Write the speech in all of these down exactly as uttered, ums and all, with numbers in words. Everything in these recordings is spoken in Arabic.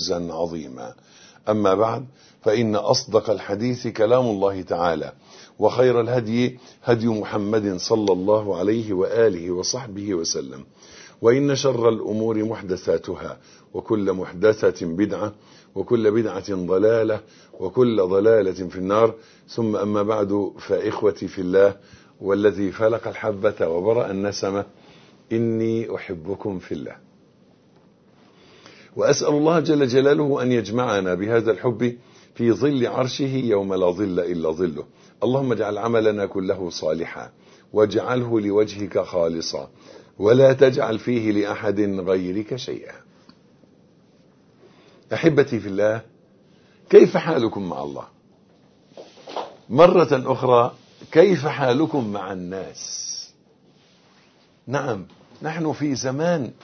فوزا عظيما. أما بعد، فإن أصدق الحديث كلام الله تعالى، وخير الهدي هدي محمد صلى الله عليه وآله وصحبه وسلم، وإن شر الأمور محدثاتها، وكل محدثة بدعة، وكل بدعة ضلالة، وكل ضلالة في النار. ثم أما بعد، فإخوتي في الله، والذي فلق الحبة وبرأ النسمة، إني أحبكم في الله، وأسأل الله جل جلاله أن يجمعنا بهذا الحب في ظل عرشه يوم لا ظل إلا ظله. اللهم اجعل عملنا كله صالحا، واجعله لوجهك خالصا، ولا تجعل فيه لأحد غيرك شيئا. أحبتي في الله، كيف حالكم مع الله؟ مرة أخرى، كيف حالكم مع الناس؟ نعم، نحن في زمان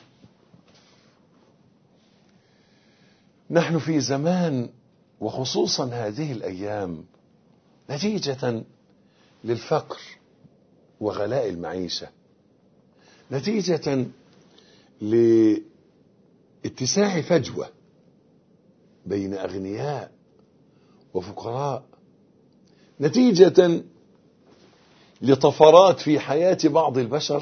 نحن في زمان وخصوصا هذه الأيام، نتيجة للفقر وغلاء المعيشة، نتيجة لاتساع فجوة بين أغنياء وفقراء، نتيجة لطفرات في حياة بعض البشر،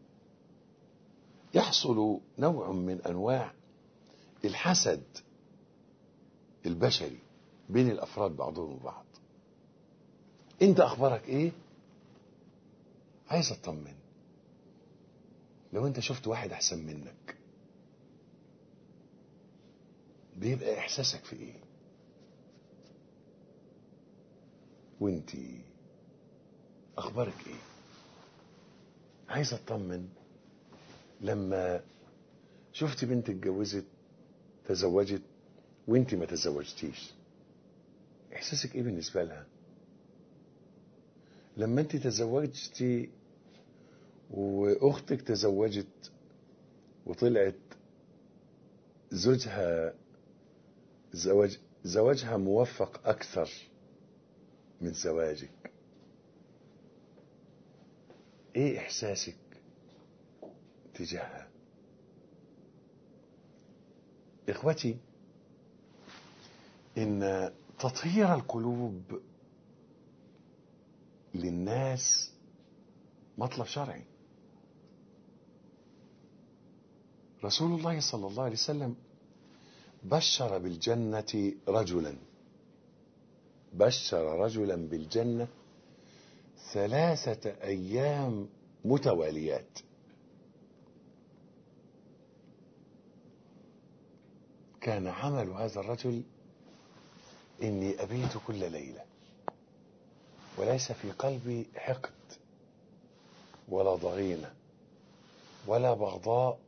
يحصل نوع من أنواع الحسد البشري بين الأفراد بعضهم وبعض. انت أخبارك ايه؟ عايز اطمن. لو انت شفت واحد احسن منك، بيبقى احساسك في ايه؟ وانت اخبارك ايه؟ عايز اطمن. لما شفت بنت اتجوزت تزوجت وانت ما تزوجتيش، احساسك ايه بالنسبة لها؟ لما انت تزوجتي واختك تزوجت وطلعت زوجها زواج زواجها موفق اكثر من زواجك، ايه احساسك تجاهها؟ اخوتي، ان تطهير القلوب للناس مطلب شرعي. رسول الله صلى الله عليه وسلم بشر بالجنة رجلا بشر رجلا بالجنة ثلاثة أيام متواليات. كان عمل هذا الرجل: إني أبيت كل ليلة وليس في قلبي حقد ولا ضغينة ولا بغضاء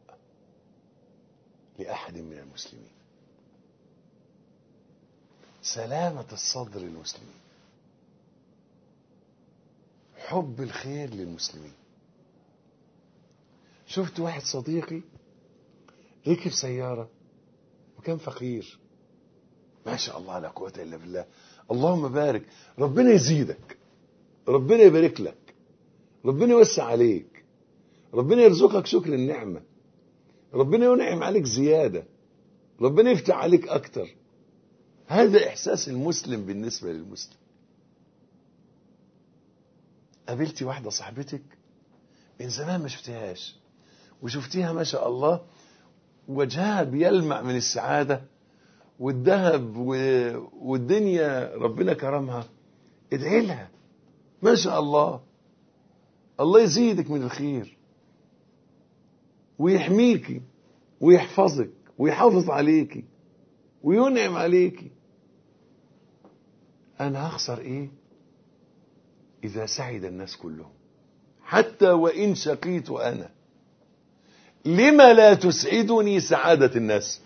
لأحد من المسلمين. سلامة الصدر للمسلمين، حب الخير للمسلمين. شفت واحد صديقي ركب سيارة وكان فقير، ما شاء الله لا قوة إلا بالله، اللهم بارك، ربنا يزيدك، ربنا يبارك لك، ربنا يوسع عليك، ربنا يرزقك شكر النعمة، ربنا ينعم عليك زيادة، ربنا يفتح عليك أكتر. هذا إحساس المسلم بالنسبة للمسلم. قابلتي واحدة صاحبتك من زمان ما شفتهاش، وشفتيها ما شاء الله وجهها بيلمع من السعادة والذهب والدنيا، ربنا كرمها، ادعي لها، ما شاء الله، الله يزيدك من الخير ويحميكي ويحفظك ويحافظ عليكي وينعم عليكي. أنا هخسر إيه إذا سعد الناس كلهم حتى وإن شقيت أنا؟ لما لا تسعدني سعادة الناس؟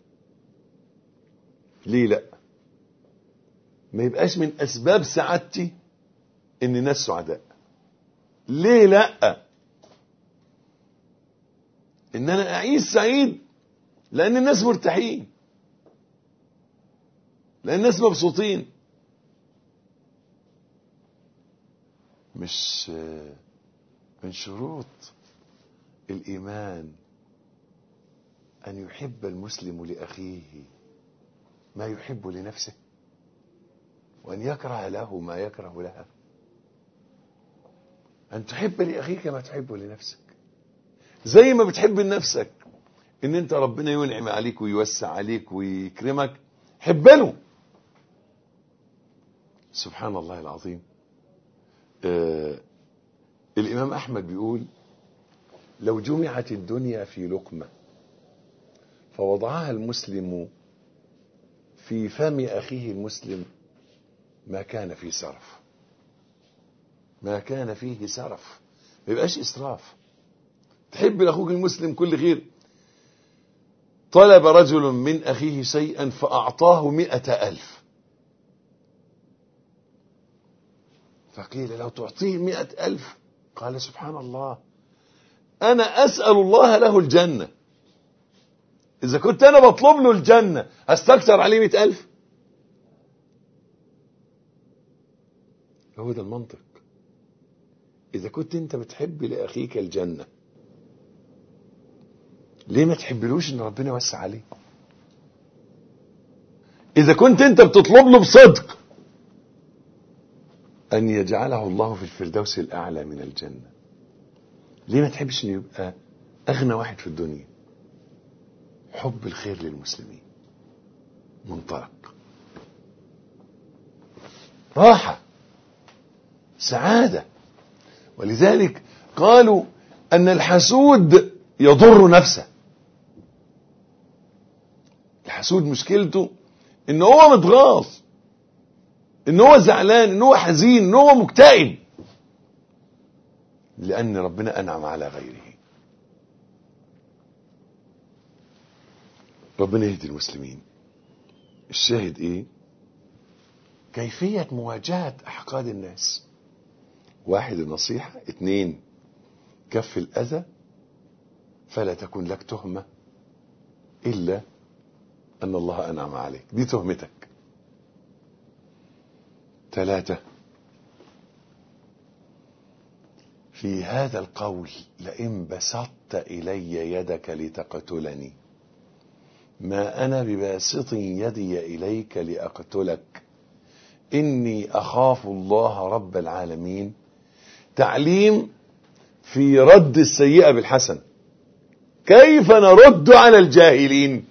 ليه لا؟ ما يبقاش من أسباب سعادتي إن الناس سعداء؟ ليه لا؟ إن أنا أعيش سعيد لأن الناس مرتاحين، لأن الناس مبسوطين. مش من شروط الإيمان أن يحب المسلم لأخيه ما يحب لنفسه وأن يكره له ما يكره لها. أن تحب لأخيك ما تحب لنفسك، زي ما بتحب لنفسك إن أنت ربنا ينعم عليك ويوسع عليك ويكرمك، حب له. سبحان الله العظيم. آه الإمام أحمد بيقول: لو جمعت الدنيا في لقمة فوضعها المسلم في فم أخيه المسلم ما كان فيه سرف، ما كان فيه سرف، ما يبقاش إسراف. تحب لأخوك المسلم كل خير. طلب رجل من أخيه شيئا فأعطاه مئة ألف، فقيل لو تعطيه مئة ألف؟ قال: سبحان الله، أنا أسأل الله له الجنة، إذا كنت أنا بطلب له الجنة أستكثر عليه مئة ألف؟ هو ده المنطق. إذا كنت أنت بتحب لأخيك الجنة، ليه ما تحبلوش إن ربنا يوسع عليه؟ إذا كنت أنت بتطلب له بصدق أن يجعله الله في الفردوس الأعلى من الجنة، ليه ما تحبش إنه يبقى أغنى واحد في الدنيا؟ حب الخير للمسلمين منطلق، راحة، سعادة. ولذلك قالوا أن الحسود يضر نفسه. الحسود مشكلته إن هو متغاظ، إن هو زعلان، إن هو حزين، إن هو مكتئب، لأن ربنا أنعم على غيره. ربنا يهدي المسلمين. الشاهد إيه؟ كيفية مواجهة أحقاد الناس. واحد، النصيحة. اثنين، كف الأذى فلا تكن لك تهمة إلا أن الله أنعم عليك، دي تهمتك. ثلاثة، في هذا القول: لئن بسطت إلي يدك لتقتلني ما أنا بباسط يدي إليك لأقتلك إني أخاف الله رب العالمين. تعليم في رد السيئة بالحسن. كيف نرد على الجاهلين؟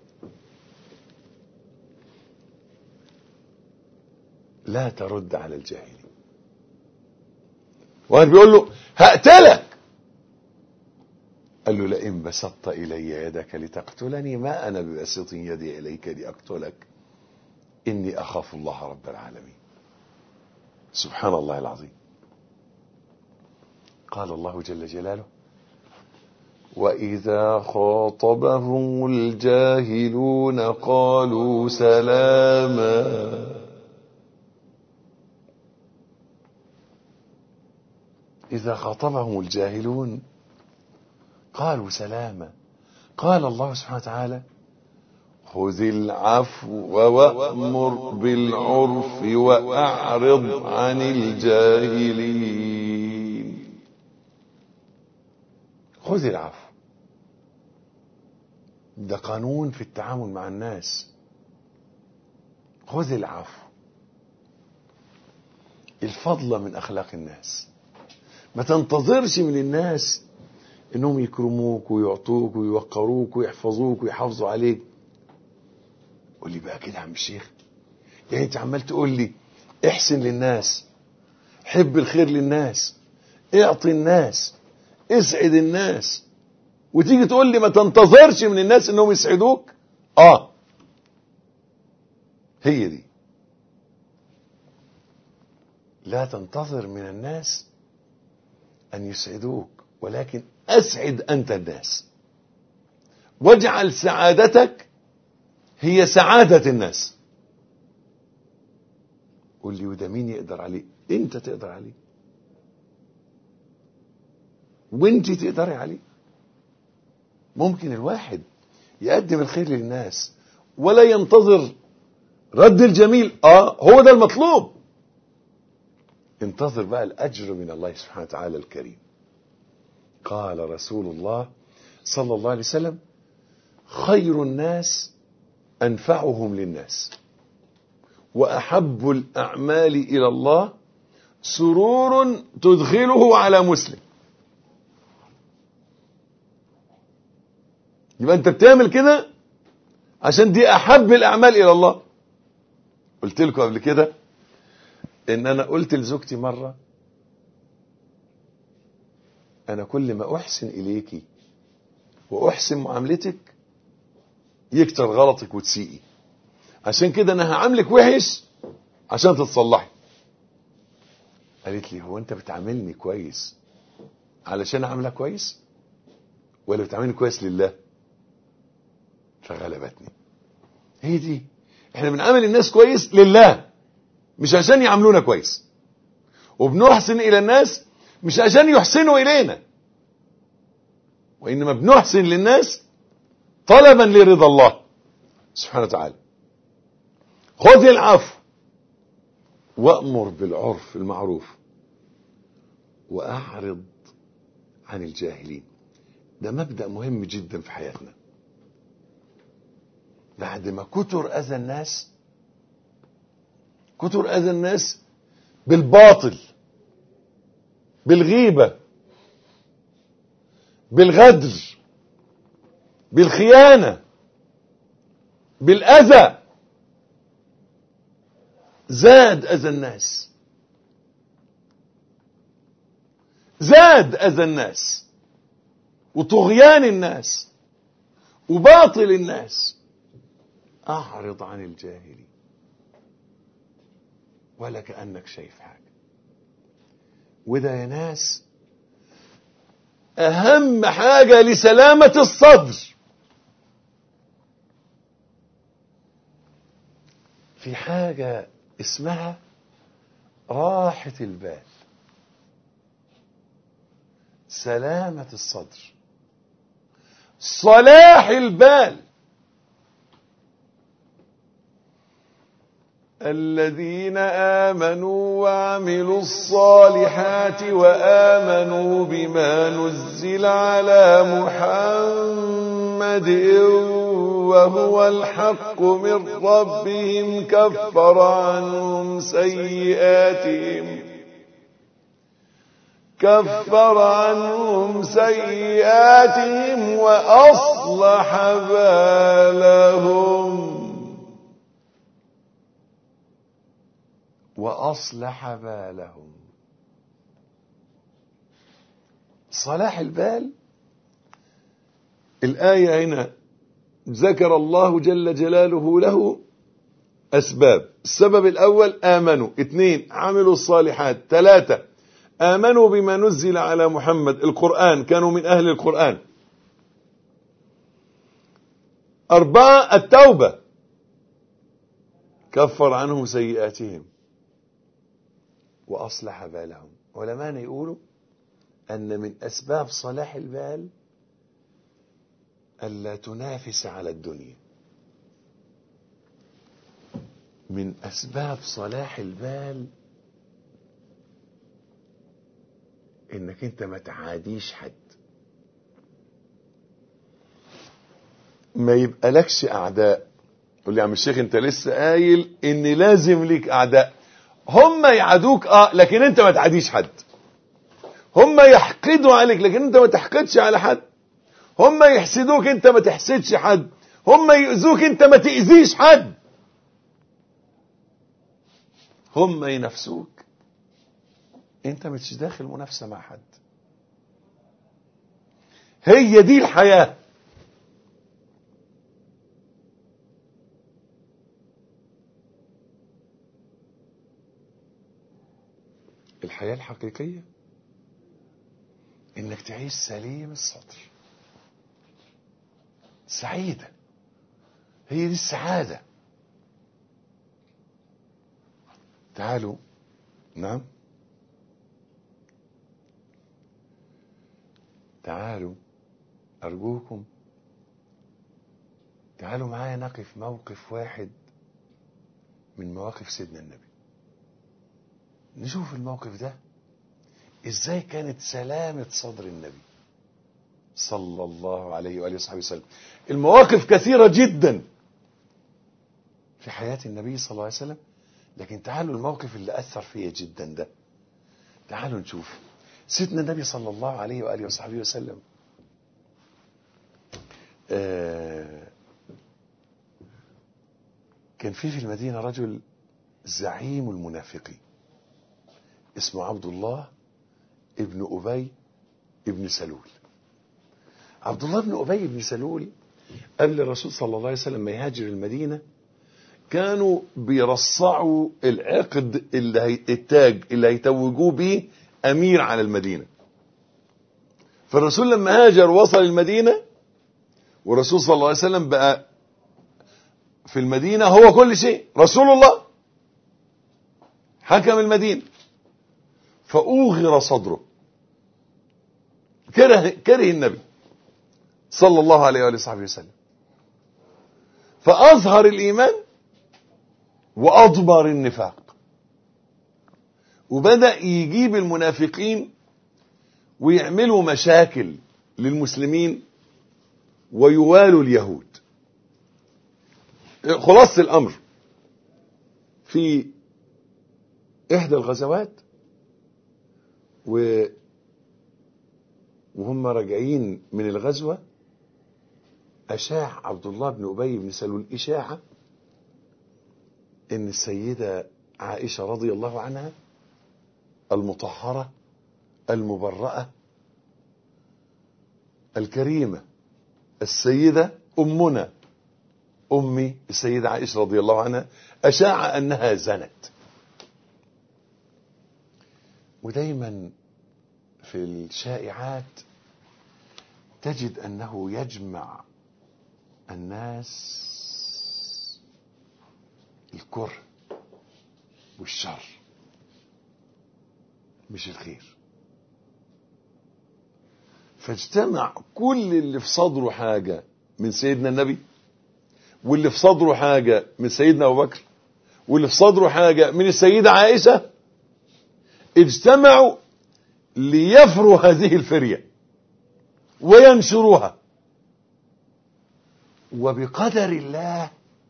لا ترد على الجاهلين. واحد بيقول له هقتلك، قال له: لئن بسطت إلي يدك لتقتلني ما أنا بباسط يدي إليك لأقتلك إني أخاف الله رب العالمين. سبحان الله العظيم. قال الله جل جلاله: وإذا خاطبهم الجاهلون قالوا سلاما. إذا خاطبهم الجاهلون قالوا سلاما. قال الله سبحانه وتعالى: خذ العفو وأمر بالعرف وأعرض عن الجاهلين. خذ العفو، ده قانون في التعامل مع الناس. خذ العفو. الفضل من أخلاق الناس. ما تنتظرش من الناس انهم يكرموك ويعطوك ويوقروك ويحفظوك ويحافظوا عليك. قول لي بقى كده يا عم الشيخ، يعني انت عمال تقول لي احسن للناس، حب الخير للناس، اعطي الناس، اسعد الناس، وتيجي تقول لي ما تنتظرش من الناس انهم يسعدوك؟ اه، هي دي. لا تنتظر من الناس ان يسعدوك، ولكن اسعد انت الناس، واجعل سعادتك هي سعادة الناس. قول لي وده مين يقدر عليه؟ انت تقدر عليه، وانت تقدري عليه. ممكن الواحد يقدم الخير للناس ولا ينتظر رد الجميل. اه، هو ده المطلوب. انتظر بقى الاجر من الله سبحانه وتعالى الكريم. قال رسول الله صلى الله عليه وسلم: خير الناس أنفعهم للناس. وأحب الأعمال إلى الله سرور تدخله على مسلم. يبقى أنت بتعمل كده عشان دي أحب الأعمال إلى الله. قلت لكم قبل كده إن أنا قلت لزوجتي مرة: أنا كل ما أحسن إليكي وأحسن معاملتك يكتر غلطك وتسيئي، عشان كده أنا هعاملك وحش عشان تتصلحي. قالت لي: هو أنت بتعاملني كويس علشان أعملها كويس ولا بتعاملني كويس لله؟ فغلبتني. هي دي، احنا بنعامل الناس كويس لله مش عشان يعاملونا كويس، وبنحسن إلى الناس مش عشان يحسنوا إلينا، وإنما بنحسن للناس طلبا لرضا الله سبحانه وتعالى. خذ العفو وأمر بالعرف المعروف وأعرض عن الجاهلين. ده مبدأ مهم جدا في حياتنا. بعد ما كتر أذى الناس، كتر أذى الناس بالباطل، بالغيبة، بالغدر، بالخيانة، بالأذى، زاد أذى الناس، زاد أذى الناس وطغيان الناس وباطل الناس. أعرض عن الجاهلين ولا كأنك شايف حاجة. وده يا ناس أهم حاجة لسلامة الصدر. في حاجة اسمها راحة البال، سلامة الصدر، صلاح البال. الذين آمنوا وعملوا الصالحات وآمنوا بما نزل على محمد وهو الحق من ربهم كفر عنهم سيئاتهم كفر عنهم سيئاتهم وأصلح بالهم وأصلح بالهم. صلاح البال، الآية هنا ذكر الله جل جلاله له أسباب. السبب الأول آمنوا، اثنين عملوا الصالحات، ثلاثة آمنوا بما نزل على محمد القرآن، كانوا من أهل القرآن، أربعة التوبة كفر عنهم سيئاتهم وأصلح بالهم. علماء يقولوا أن من أسباب صلاح البال ألا تنافس على الدنيا. من أسباب صلاح البال إنك أنت ما تعاديش حد، ما يبقى لكش أعداء. يقول لي يا عم الشيخ أنت لسه قايل إن لازم ليك أعداء. هم يعادوك اه لكن انت ما تعاديش حد. هم يحقدوا عليك لكن انت ما تحقدش على حد. هم يحسدوك انت ما تحسدش حد. هم يؤذوك انت ما تأذيش حد. هم ينافسوك انت مش داخل منافسة مع حد. هي دي الحياة. الحياة الحقيقية انك تعيش سليم الصدر، سعيدة. هي دي السعادة. تعالوا. نعم تعالوا أرجوكم تعالوا معايا نقف موقف واحد من مواقف سيدنا النبي، نشوف الموقف ده ازاي كانت سلامة صدر النبي صلى الله عليه وآله وصحبه وسلم. المواقف كثيرة جدا في حياة النبي صلى الله عليه وسلم. لكن تعالوا الموقف اللي أثر فيا جدا ده، تعالوا نشوف سيدنا النبي صلى الله عليه وآله وصحبه وسلم. آه كان في في المدينة رجل زعيم المنافقين اسمه عبد الله ابن أبي ابن سلول. عبد الله بن أبي بن سلول قبل الرسول صلى الله عليه وسلم ما يهاجر المدينة كانوا بيرصعوا العقد اللي هي التاج اللي هيتوجوه به أمير على المدينة. فالرسول لما هاجر وصل المدينة، والرسول صلى الله عليه وسلم بقى في المدينة هو كل شيء، رسول الله حكم المدينة، فأوغر صدره، كره, كره النبي صلى الله عليه وآله وصحبه وسلم، فأظهر الإيمان وأضمر النفاق، وبدأ يجيب المنافقين ويعملوا مشاكل للمسلمين ويوالوا اليهود. خلاص الأمر في إحدى الغزوات و وهم راجعين من الغزوة أشاع عبد الله بن أبي بن سلول إشاعة إن السيدة عائشة رضي الله عنها المطهرة المبرأة الكريمة السيدة أمنا أمي السيدة عائشة رضي الله عنها أشاع أنها زنت. ودايما في الشائعات تجد أنه يجمع الناس الكره والشر مش الخير. فاجتمع كل اللي في صدره حاجة من سيدنا النبي، واللي في صدره حاجة من سيدنا أبو بكر، واللي في صدره حاجة من السيدة عائشة، اجتمعوا ليفروا هذه الفرية وينشروها. وبقدر الله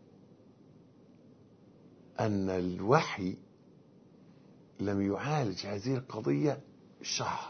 أن الوحي لم يعالج هذه القضية شهر،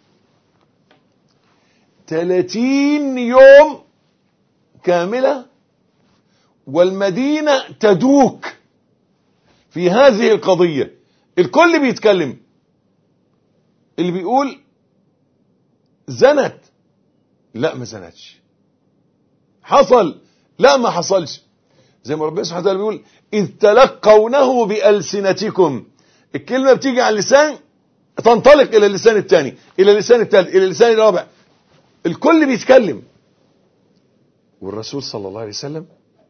ثلاثين يوم كاملة، والمدينة تدوك في هذه القضية. الكل بيتكلم، اللي بيقول زنت، لا ما زنتش، حصل، لا ما حصلش. زي ما ربنا سبحانه وتعالى بيقول إذ تلقونه بألسنتكم، الكلمة بتيجي على اللسان تنطلق إلى اللسان الثاني، إلى اللسان الثالث، إلى اللسان الرابع، الكل بيتكلم. والرسول صلى الله عليه وسلم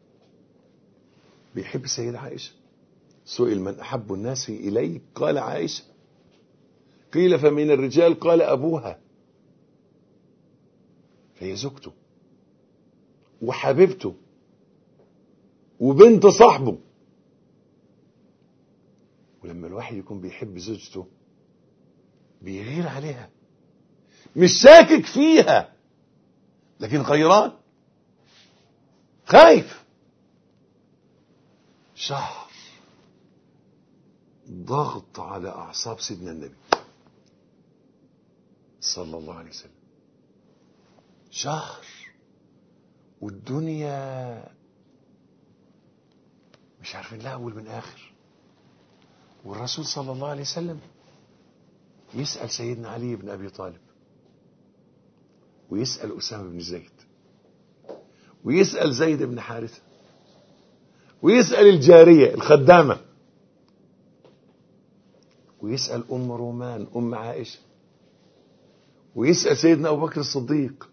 بيحب السيدة عائشة. سئل من أحب الناس إليه قال عائشة، قيل فمن الرجال قال أبوها، فهي زوجته وحبيبته وبنت صاحبه. ولما الواحد يكون بيحب زوجته بيغير عليها، مش شاكك فيها لكن غيران خايف. شهر ضغط على أعصاب سيدنا النبي صلى الله عليه وسلم، شهر والدنيا مش عارفين لها أول من آخر. والرسول صلى الله عليه وسلم يسأل سيدنا علي بن أبي طالب، ويسأل أسامة بن زيد، ويسأل زيد بن حارثة، ويسأل الجارية الخدامة، ويسأل أم رومان أم عائشة، ويسأل سيدنا أبو بكر الصديق.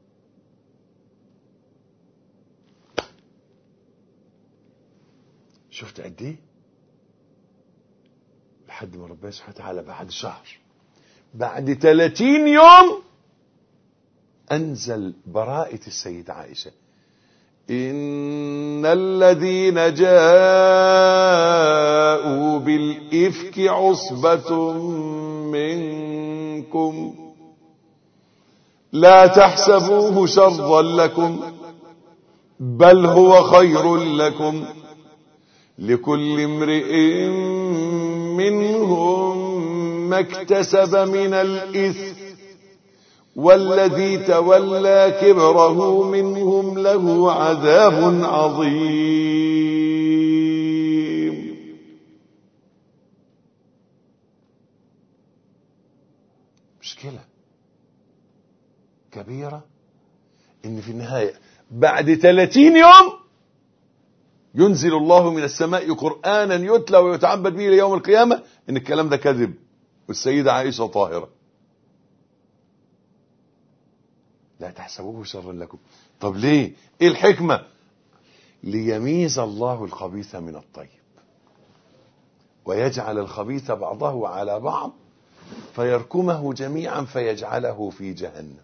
شفت قد ايه؟ لحد ما ربنا سبحانه وتعالى بعد شهر، بعد ثلاثين يوم، أنزل براءة السيدة عائشة. إن الذين جاءوا بالإفك عصبة منكم لا تحسبوه شرا لكم بل هو خير لكم لكل امرئ منهم ما اكتسب من الإثم والذي تولى كبره منهم له عذاب عظيم. مشكلة كبيرة ان في النهاية بعد ثلاثين يوم ينزل الله من السماء قرآنا يتلى ويتعبد به ليوم القيامة ان الكلام ده كذب والسيدة عائشة طاهرة. لا تحسبوه شرا لكم. طب ليه؟ ايه الحكمة؟ ليميز الله الخبيث من الطيب ويجعل الخبيث بعضه على بعض فيركمه جميعا فيجعله في جهنم.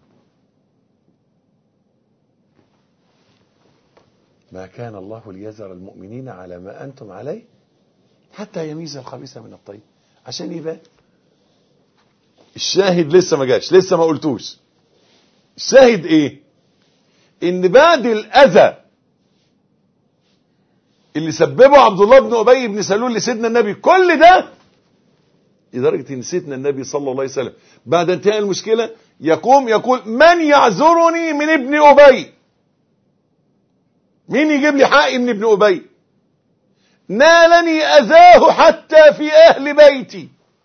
ما كان الله ليذر المؤمنين على ما أنتم عليه حتى يميز الخبيث من الطيب، عشان يبان. الشاهد لسه ما جاش، لسه ما قلتوش. الشاهد ايه؟ ان بعد الاذى اللي سببه عبد الله بن ابي بن سلول لسيدنا النبي، كل ده لدرجه ان سيدنا النبي صلى الله عليه وسلم بعد انتهاء المشكله يقوم يقول: من يعذرني من ابن ابي؟ مين يجيب لي حقي من ابن ابي؟ نالني اذاه حتى في اهل بيتي.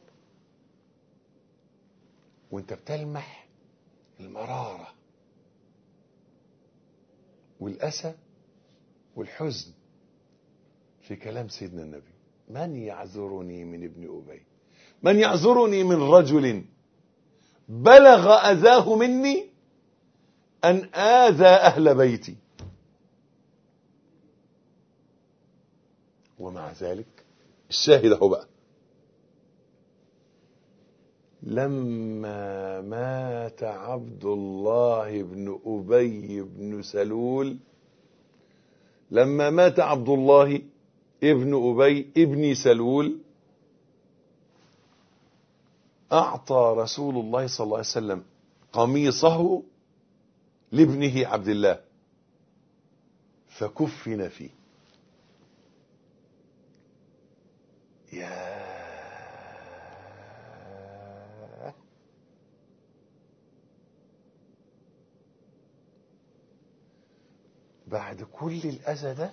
وانت بتلمح المرارة والأسى والحزن في كلام سيدنا النبي. من يعذرني من ابن أبي؟ من يعذرني من رجل بلغ أذاه مني أن آذى أهل بيتي؟ ومع ذلك الشاهد هو بقى لما مات عبد الله بن أبي بن سلول، لما مات عبد الله ابن أبي ابن سلول، أعطى رسول الله صلى الله عليه وسلم قميصه لابنه عبد الله فكفن فيه. يا بعد كل الأذى ده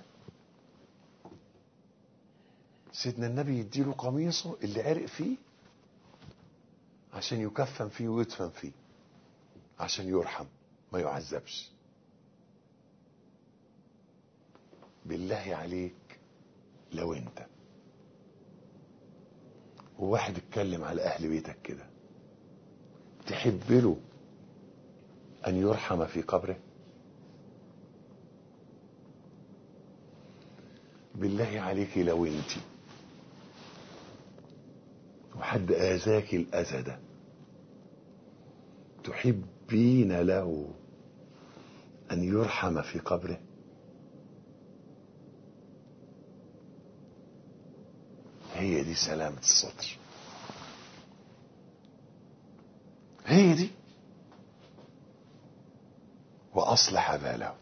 سيدنا النبي يديله قميصه اللي عرق فيه عشان يكفن فيه ويدفن فيه، عشان يرحم ما يعذبش. بالله عليك لو انت وواحد اتكلم على اهل بيتك كده، تحب له ان يرحم في قبره؟ بالله عليك لو انت وحد اذاك الاذى ده تحبين له ان يرحم في قبره؟ هي دي سلامة الصدر، هي دي. واصلح باله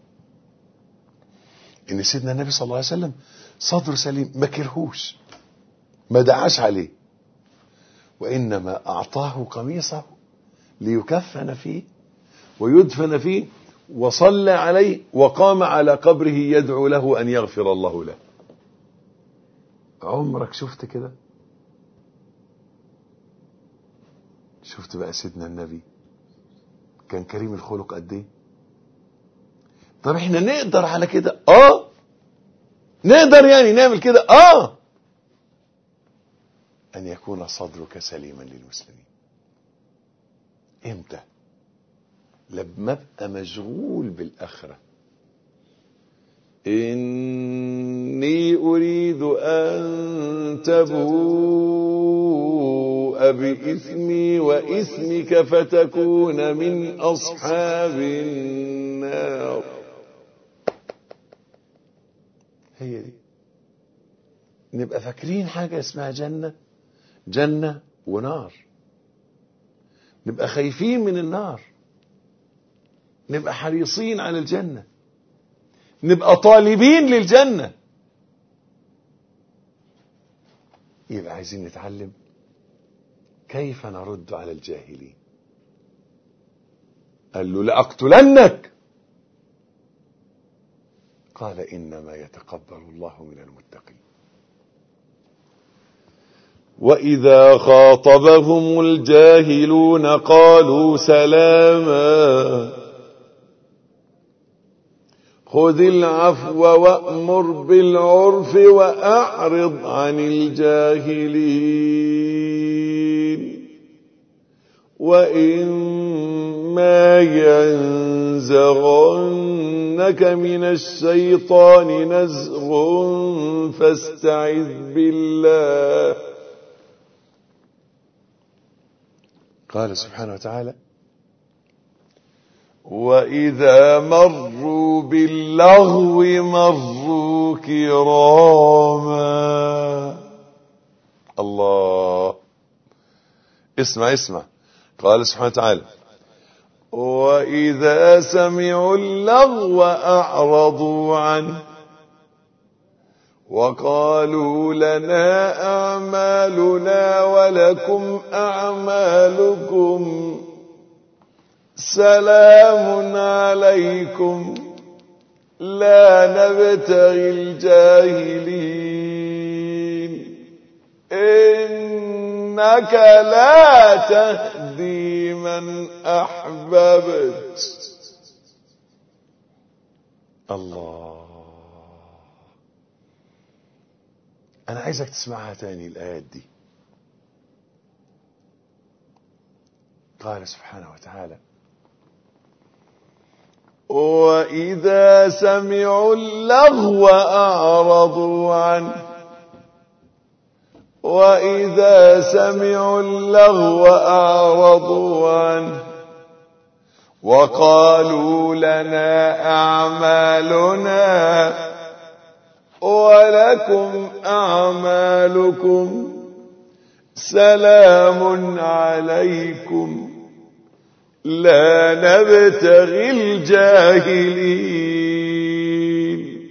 ان سيدنا النبي صلى الله عليه وسلم صدره سليم، ما كرهوش، ما دعاش عليه، وانما اعطاه قميصه ليكفن فيه ويدفن فيه، وصلى عليه وقام على قبره يدعو له ان يغفر الله له. عمرك شفت كده؟ شفت بقى سيدنا النبي كان كريم الخلق قد ايه؟ طب احنا نقدر على كده؟ اه نقدر يعني نعمل كده؟ اه ان يكون صدرك سليما للمسلمين. امتى؟ لما ابقى مشغول بالاخره. إني أريد أن تبوء بإثمي وإثمك فتكون من أصحاب النار. هي دي. نبقى فاكرين حاجة اسمها جنة، جنة ونار. نبقى خايفين من النار، نبقى حريصين على الجنة، نبقى طالبين للجنة. يبقى عايزين نتعلم كيف نرد على الجاهلين. قال له لأقتلنك، قال إنما يتقبل الله من المتقين. وإذا خاطبهم الجاهلون قالوا سلاما خذ العفو وأمر بالعرف وأعرض عن الجاهلين وإما ينزغنك من الشيطان نزغ فاستعذ بالله. قال سبحانه وتعالى وإذا مروا باللغو مروا كراما. الله، اسمع اسمع. قال سبحانه وتعالى وإذا سمعوا اللغو أعرضوا عنه وقالوا لنا أعمالنا ولكم أعمالكم سلام عليكم لا نبتغي الجاهلين إنك لا تهدي من أحببت. الله، أنا عايزك تسمعها تاني الآيات دي. قال سبحانه وتعالى وإذا سمعوا اللغو أعرضوا عنه وإذا سمعوا اللغو أعرضوا عنه وقالوا لنا أعمالنا ولكم أعمالكم سلام عليكم لا نبتغي الجاهلين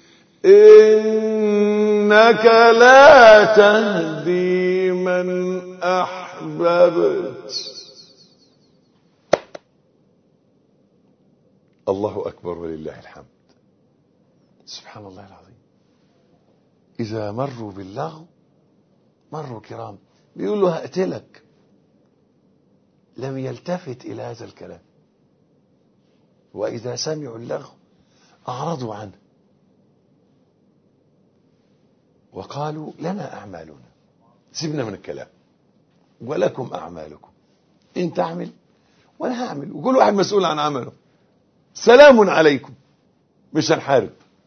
إنك لا تهدي من أحببت. الله أكبر ولله الحمد. سبحان الله العظيم. إذا مروا باللغو مروا كرام. بيقول له هقتلك، لم يلتفت إلى هذا الكلام. وإذا سمعوا اللغو أعرضوا عنه وقالوا لنا أعمالنا، سيبنا من الكلام، ولكم أعمالكم، انت اعمل وانا هعمل، وكل واحد مسؤول عن عمله، سلام عليكم، مش هنحارب.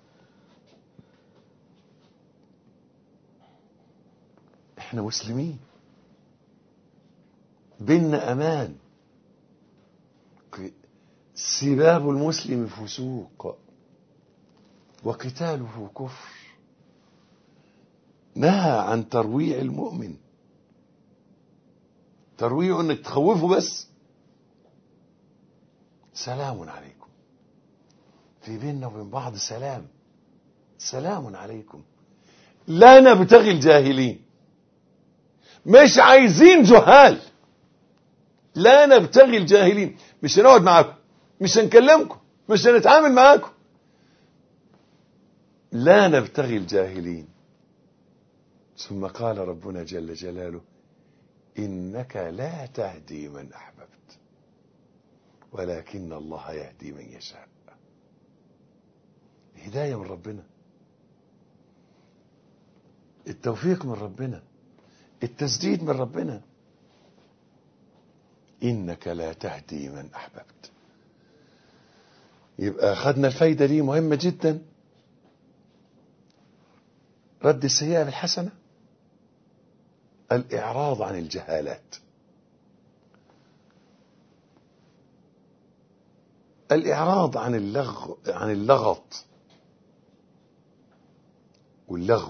احنا مسلمين، بيننا امان. سباب المسلم فسوق وقتاله كفر. نهى عن ترويع المؤمن، ترويع انك تخوفه بس. سلام عليكم، في بيننا وبين بعض سلام، سلام عليكم لا نبتغي الجاهلين، مش عايزين جهال، لا نبتغي الجاهلين، مش هنقعد معاكم، مش هنكلمكم، مش هنتعامل معاكم، لا نبتغي الجاهلين. ثم قال ربنا جل جلاله إنك لا تهدي من أحببت ولكن الله يهدي من يشاء. هداية من ربنا، التوفيق من ربنا، التسديد من ربنا. إنك لا تهدي من أحببت. يبقى أخذنا الفايدة دي مهمة جدا. رد السيئة بالحسنة، الإعراض عن الجهالات، الإعراض عن اللغو، عن اللغط واللغو.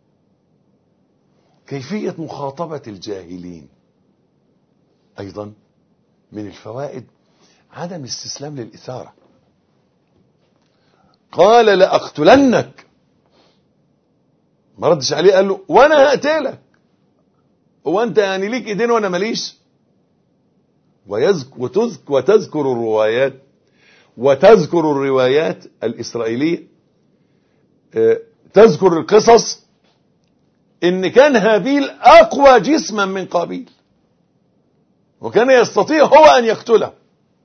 كيفية مخاطبة الجاهلين أيضا من الفوائد عدم الاستسلام للإثارة. قال لأقتلنك، ما ردش عليه، قال له وانا هقتلك. هو أنت يعني ليك إيدين وأنا ماليش؟ وتذكر الروايات وتذكر الروايات الإسرائيلية تذكر القصص إن كان هابيل أقوى جسما من قابيل، وكان يستطيع هو أن يقتله،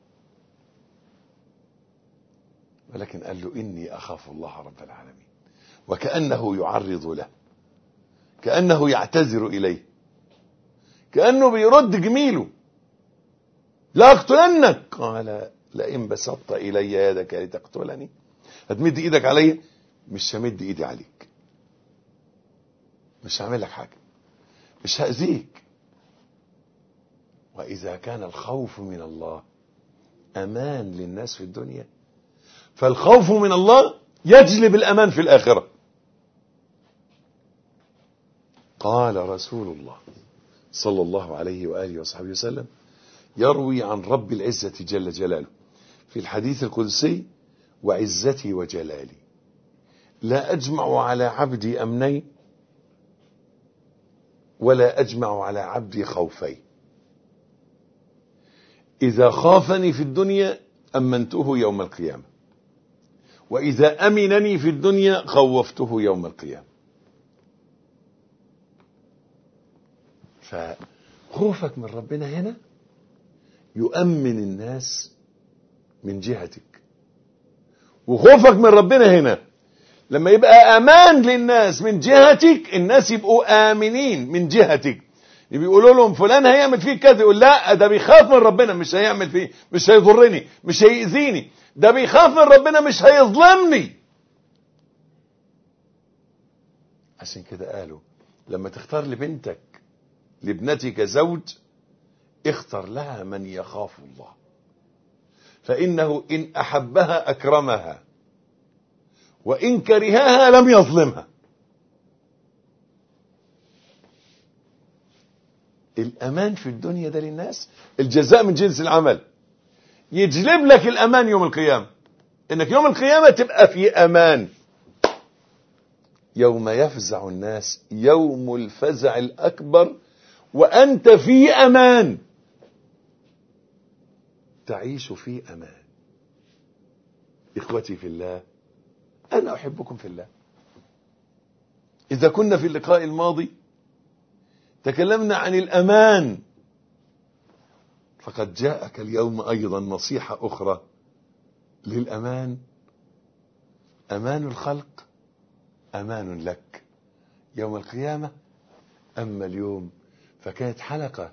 ولكن قال له إني أخاف الله رب العالمين، وكأنه يعرض له، كأنه يعتذر إليه، كأنه بيرد جميله. لا أقتلنك، قال لئن بسطت إلي يدك لتقتلني، هتمد إيدك علي؟ مش همد إيدي عليك، مش هعمل لك حاجة، مش هأذيك. وإذا كان الخوف من الله أمان للناس في الدنيا، فالخوف من الله يجلب الأمان في الآخرة. قال رسول الله صلى الله عليه وآله وصحبه وسلم، يروي عن رب العزة جل جلاله في الحديث القدسي: وعزتي وجلالي لا أجمع على عبدي أمنين ولا أجمع على عبدي خوفين، إذا خافني في الدنيا أمنته يوم القيامة، وإذا أمنني في الدنيا خوفته يوم القيامة. فخوفك من ربنا هنا يؤمن الناس من جهتك، وخوفك من ربنا هنا لما يبقى أمان للناس من جهتك، الناس يبقوا آمنين من جهتك. بيقولوا لهم فلان هيعمل فيك كذا، يقول لا ده بيخاف من ربنا مش هيعمل فيه، مش هيضرني، مش هيأذيني، ده بيخاف من ربنا مش هيظلمني. عشان كده قالوا لما تختار لبنتك لابنتك زوج، اختر لها من يخاف الله، فإنه إن أحبها أكرمها، وإن كرهها لم يظلمها. الأمان في الدنيا ده للناس، الجزاء من جنس العمل، يجلب لك الأمان يوم القيامة، إنك يوم القيامة تبقى في أمان. يوم يفزع الناس يوم الفزع الأكبر وأنت في أمان، تعيش في أمان. إخوتي في الله، أنا أحبكم في الله. إذا كنا في اللقاء الماضي تكلمنا عن الأمان، فقد جاءك اليوم أيضا نصيحة أخرى للأمان. أمان الخلق أمان لك يوم القيامة. أما اليوم فكانت حلقة،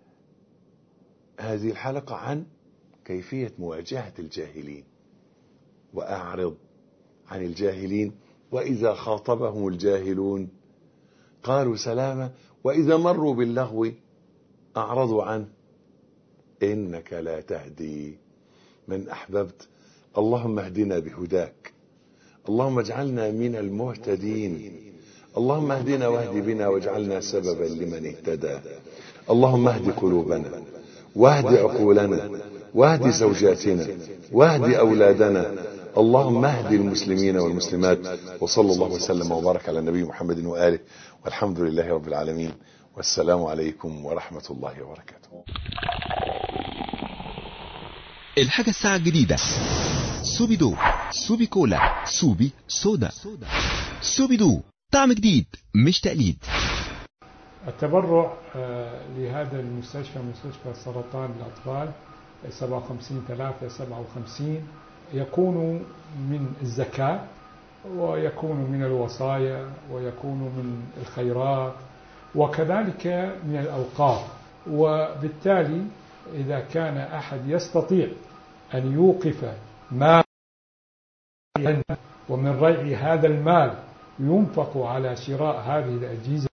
هذه الحلقة عن كيفية مواجهة الجاهلين، وأعرض عن الجاهلين وإذا خاطبهم الجاهلون قالوا سلاما وإذا مروا باللغو أعرضوا عنه، إنك لا تهدي من أحببت. اللهم اهدنا بهداك، اللهم اجعلنا من المهتدين، اللهم اهدنا واهد بنا واجعلنا سببا لمن اهتدى. اللهم اهد قلوبنا واهد عقولنا واهد زوجاتنا واهد أولادنا، اللهم اهد المسلمين والمسلمات. وصلى الله وسلم وبارك على النبي محمد وآله، والحمد لله رب العالمين، والسلام عليكم ورحمة الله وبركاته. الحاجة الساعة الجديدة سوبي دو، سوبي كولا، سوبي سودا. سوبي دو طعم جديد مش تقليد. التبرع لهذا المستشفى، مستشفى سرطان الأطفال سبعة وخمسين ثلاثة سبعة وخمسين، يكون من الزكاة، ويكون من الوصايا، ويكون من الخيرات، وكذلك من الأوقاف. وبالتالي إذا كان أحد يستطيع أن يوقف مال ومن ريع هذا المال ينفق على شراء هذه الأجهزة